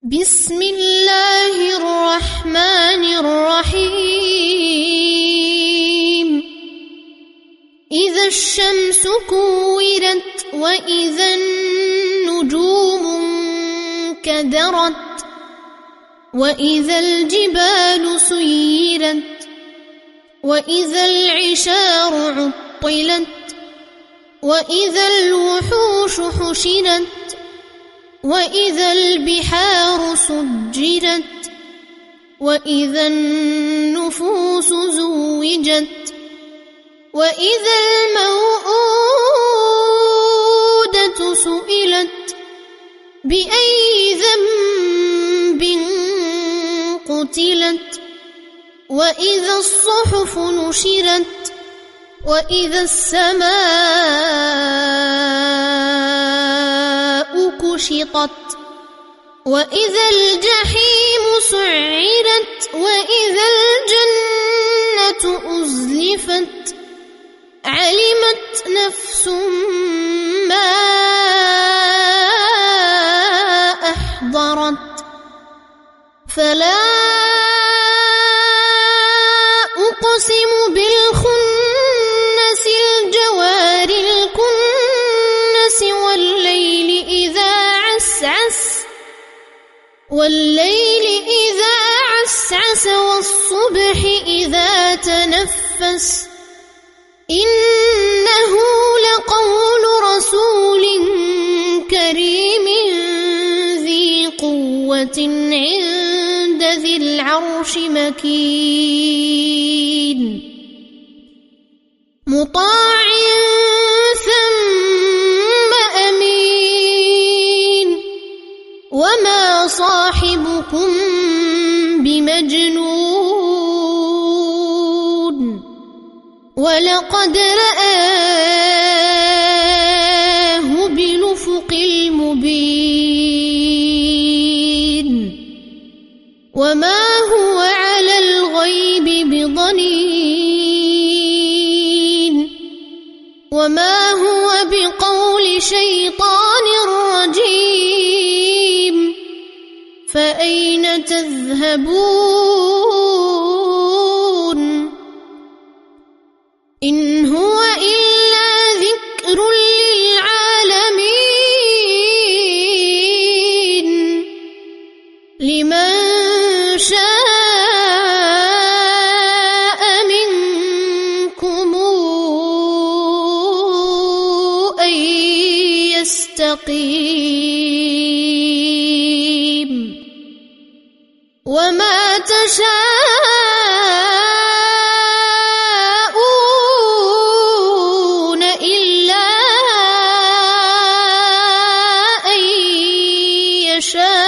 بسم الله الرحمن الرحيم إذا الشمس كورت وإذا النجوم انكدرت وإذا الجبال سيرت وإذا العشار عطلت وإذا الوحوش حشرت وإذا البحار سجرت وإذا النفوس زوجت وإذا الموءودة سئلت بأي ذنب قتلت وإذا الصحف نشرت وإذا السماء كشطت وإذا الجحيم سعرت وإذا الجنة أزلفت علمت نفس ما أحضرت فلا أقسم بالخنس الجوار الكنس والليل إذا عسعس والصبح إذا تنفس إنه لقول رسول كريم ذي قوة عند ذي العرش مكين مطاع ثم أمين وما صاحبكم بمجنون ولقد رآه بالأفق المبين وما هو على الغيب بضنين وما هو بقول شيطان رجيم فأين تذهبون إن هو إلا ذكر للعالمين لمن شاء منكم أن يستقيم وما تشاءون إلا أن يشاء